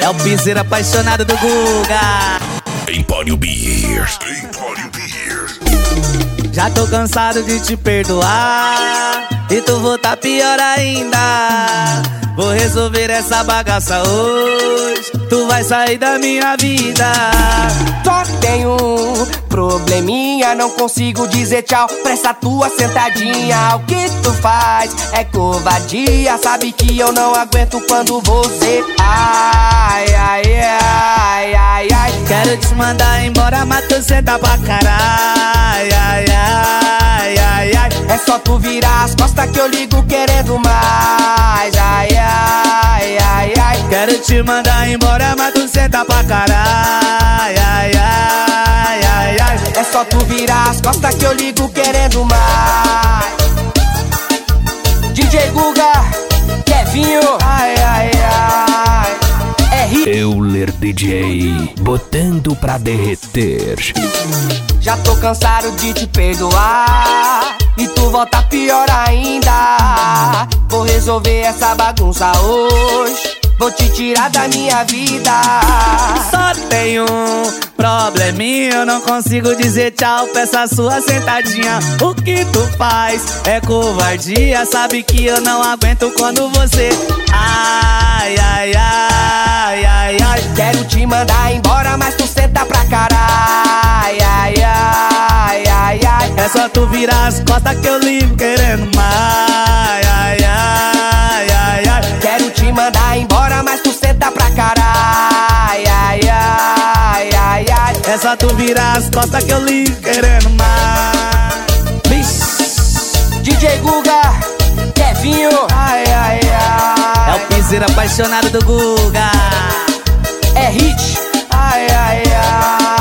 É o piseiro apaixonado do Guga. Empório Beers. Empório Beers. Já tô cansado de te perdoar e tu voltar pior ainda. Vou resolver essa bagaça hoje. Tu vai sair da minha vida. Só tenho um probleminha, não consigo dizer tchau pra essa tua sentadinha. O que tu faz é covardia, sabe que eu não aguento quando você ai, ai, ai, ai, ai. Quero te mandar embora, mas tu senta pra caralho. Ai, ai, ai, ai. É só tu virar as costas que eu ligo querendo mais. Ai, ai, ai, ai. Quero te mandar embora, mas tu senta pra caralho. Ai, ai, ai, ai. É só tu virar as costas que eu ligo querendo mais. DJ Guga, Kevinho, ai, ai, ai. É hit. Euler DJ, botando pra derreter. Já tô cansado de te perdoar e tu volta pior ainda. Vou resolver essa bagunça hoje. Vou te tirar da minha vida. Só tenho um probleminha, eu não consigo dizer tchau pra essa sua sentadinha. O que tu faz é covardia, sabe que eu não aguento quando você ai, ai, ai, ai, ai. Quero te mandar embora, mas tu senta pra caralho. Ai, ai, ai, ai. É só tu virar as costas que eu ligo querendo mais. Ai, ai, ai, ai. Quero te mandar embora, mas tu senta pra caralho. Ai, ai, ai, ai. É só tu virar as costas que eu ligo querendo mais. DJ Guga, Kevinho, ai, ai, ai. É o piseiro apaixonado do Guga. É hit, ai, ai, ai.